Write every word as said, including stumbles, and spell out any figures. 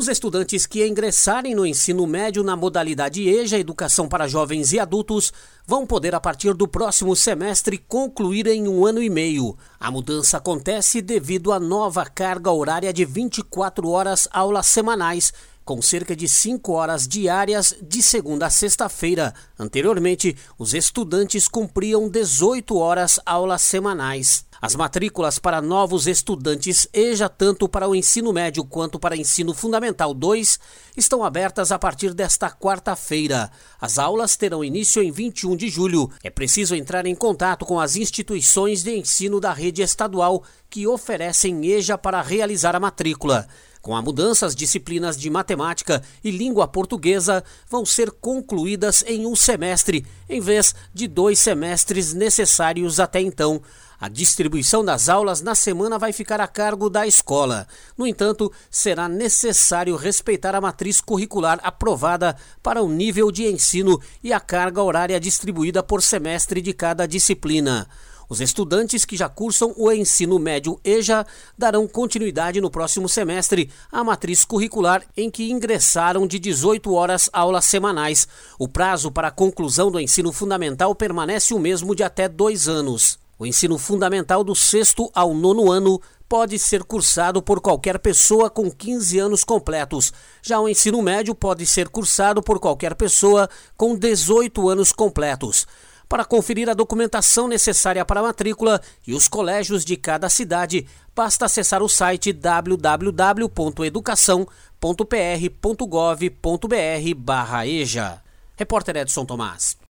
Os estudantes que ingressarem no ensino médio na modalidade EJA, Educação para Jovens e Adultos, vão poder, a partir do próximo semestre, concluir em um ano e meio. A mudança acontece devido à nova carga horária de vinte e quatro horas aulas semanais, com cerca de cinco horas diárias de segunda a sexta-feira. Anteriormente, os estudantes cumpriam dezoito horas aulas semanais. As matrículas para novos estudantes EJA, tanto para o ensino médio quanto para ensino fundamental dois, estão abertas a partir desta quarta-feira. As aulas terão início em vinte e um de julho. É preciso entrar em contato com as instituições de ensino da rede estadual que oferecem EJA para realizar a matrícula. Com a mudança, as disciplinas de matemática e língua portuguesa vão ser concluídas em um semestre, em vez de dois semestres necessários até então. A distribuição das aulas na semana vai ficar a cargo da escola. No entanto, será necessário respeitar a matriz curricular aprovada para o nível de ensino e a carga horária distribuída por semestre de cada disciplina. Os estudantes que já cursam o ensino médio EJA darão continuidade no próximo semestre à matriz curricular em que ingressaram de dezoito horas aulas semanais. O prazo para a conclusão do ensino fundamental permanece o mesmo de até dois anos. O ensino fundamental do sexto ao nono ano pode ser cursado por qualquer pessoa com quinze anos completos. Já o ensino médio pode ser cursado por qualquer pessoa com dezoito anos completos. Para conferir a documentação necessária para a matrícula e os colégios de cada cidade, basta acessar o site w w w ponto educação ponto p r ponto gov ponto b r barra EJA. Repórter Edson Tomás.